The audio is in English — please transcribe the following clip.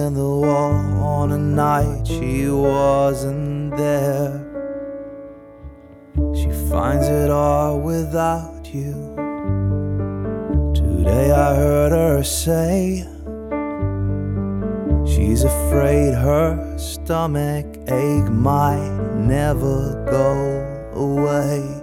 in the wall on a night she wasn't there. She finds it all without you. Today I heard her say she's afraid her stomach ache might never go away.